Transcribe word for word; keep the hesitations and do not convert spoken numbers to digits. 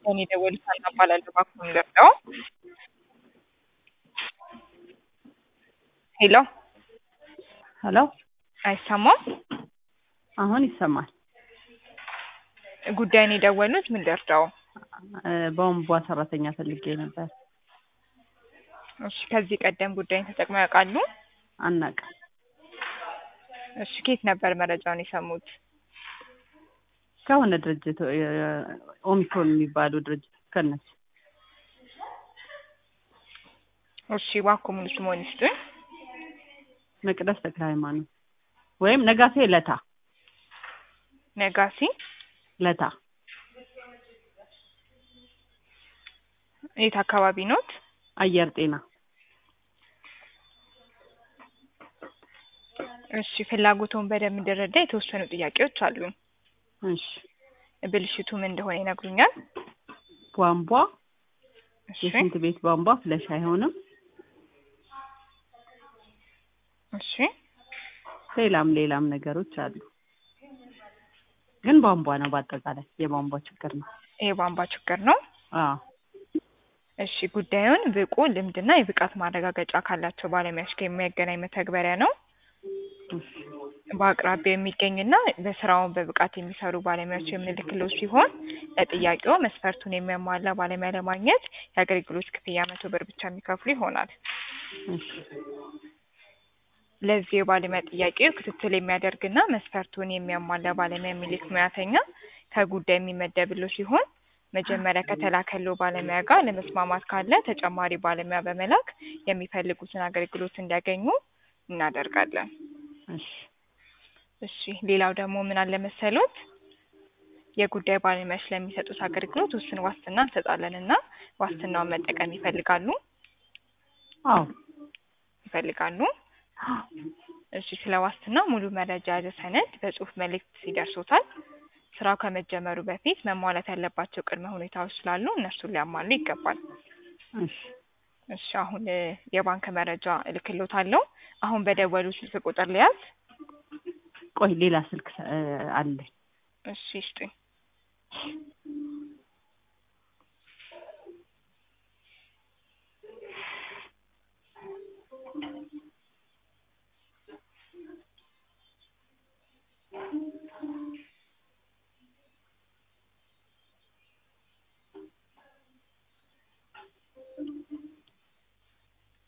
ጉዳዩን የደወሉት ሀና እባላለሁ። እባክዎን ልርዳዎ? ሄሎ ሄሎ አይሰማም? አሁን ይሰማል። ጉዳዩን የደወሉት ምን ልርዳዎ? ቧንቧ ሰራተኛ ፈልጌ ነበር። እሺ ከዚህ ቀደም ጉዳዩን ተጠቅመው ያውቃሉ? አናውቅም። እሺ ከየት ነበር መረጃውን የሰሙት? ከሆነ ድርጅት ኦሚኮን የሚባሉ ድርጅት ከነሱ። እሺ እባክዎ ሙሉ ስምዎን ይስጡኝ? መቅደስ ተክለ ሃይማኖት ወይም ነጋሴ ለታ። ነጋሲ ለታ። የት አካባቢ ኖት? አየር ጤና። እሺ ፍላጎትዎን በደንብ እንድረዳ የተወሰኑ ጥያቄዎች አሉኝ። እሺ ብልሽቱ ምን እንደሆነ ይነግሩኛል? ቧንቧ እሺ የሽንት ቤት ቧንቧ ፍለሽ አይሆንም። እሺ ሌላም ሌላም ነገሮች አሉ። ግን ቧንቧ ነው፣ በአጠቃላይ የቧንቧ ችግር ነው። ይሄ ቧንቧ ችግር ነው? አዎ። እሺ ጉዳዩን ብቁ ልምድና የብቃት ማረጋገጫ ካላቸው ባለሙያዎች ጋር የሚያገናኝ መተግበሪያ ነው። በአቅራቢያው የሚገኝና በስራውን በብቃት የሚሰሩ ባለሙያዎች የምንልክልዎት ሲሆን ለጥያቄው መስፈርቱን የሚያሟላ ባለሙያ ለማግኘት የአገልግሎት ክፍያ መቶ ብር ብቻ የሚከፍሉ ይሆናል። እሺ ለዚህ የባለሙያ ጥያቄው ክትትል የሚያደርግና መስፈርቱን የሚያሟላ ባለሙያ የሚልክ ሙያተኛ ከጉዳይ የሚመደብልዎ ሲሆን መጀመሪያ ከተላከልዎ ባለሙያ ጋር ለመስማማት ካለ ተጨማሪ ባለሙያ በመላክ የሚፈልጉትን አገልግሎት እንዲያገኙ እናደርጋለን። እሺ እሺ ሌላው ደግሞ ምን አለ መሰሎት? የጉዳይ ባለሙያዎች ለሚሰጡት አገልግሎት ውስን ዋስትና እንሰጣለንና ዋስትናውን መጠቀም ይፈልጋሉ? አዎ ይፈልጋሉ? እሺ ስለ ዋስትና ሙሉ መረጃ የያዘ ሰነድ በጽሁፍ መልእክት ይደርሶታል። ስራው ከመጀመሩ በፊት መሟላት ያለባቸው ቅድመ ሁኔታዎች ስላሉ እነሱን ሊያሟሉ ይገባል። እሺ እሺ አሁን የባንክ መረጃ እልክልዎታለሁ። አሁን በደወሉ ስልክ ቁጥር ልያዝ? ቆይ ሌላ ስልክ አለ። እሺ ይስጡኝ።